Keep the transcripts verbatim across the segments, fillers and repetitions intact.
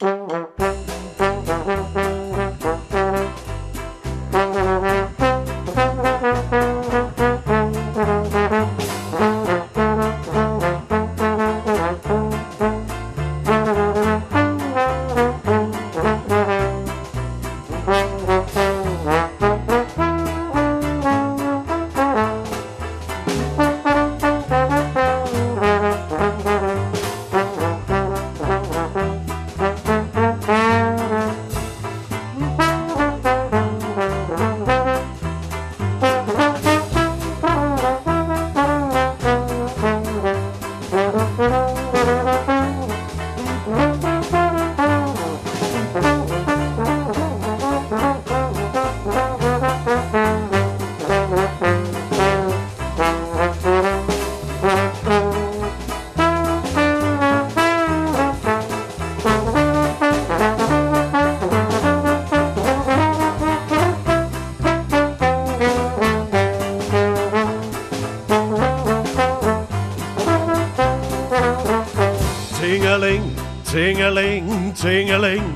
Ting-a-ling, ting-a-ling, ting-a-ling.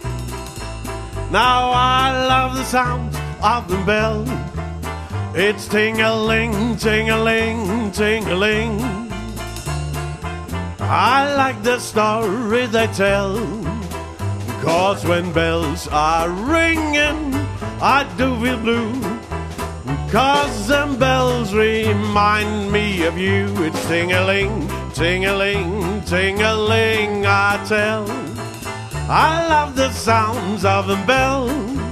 Now I love the sound of the bell. It's ting-a-ling, ting-a-ling, ting-a-ling. I like the story they tell, 'cause when bells are ringing, I do feel blue. 'Cause them bells remind me of you. It's ting-a-ling, ting-a-ling, ting-a-ling, I tell. I love the sounds of them bells.